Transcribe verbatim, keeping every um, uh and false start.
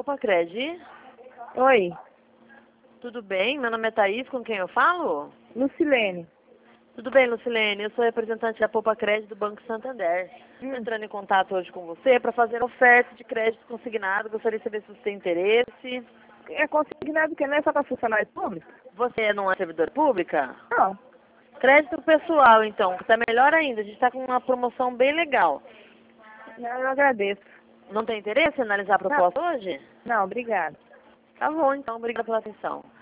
Poupa Cred. Oi, Tudo bem? Meu nome é Thaís, com quem eu falo? Lucilene. Tudo bem, Lucilene. Eu sou representante da Poupa Cred do Banco Santander. Estou entrando em contato hoje com você para fazer oferta de crédito consignado. Gostaria de saber se você tem interesse. É consignado que não é só para funcionários públicos? Você não é servidora pública? Não. Crédito pessoal, então, que está melhor ainda. A gente está com uma promoção bem legal. Eu agradeço. Não tem interesse em analisar a proposta hoje? Não, obrigada. Tá bom, então. Obrigada pela atenção.